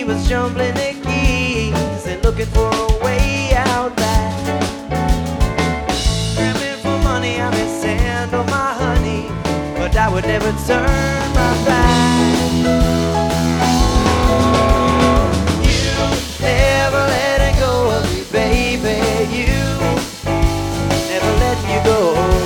was jumbling the keys and looking for a way out back. Scrambling for money, I miss sand on my honey, but I would never turn my back.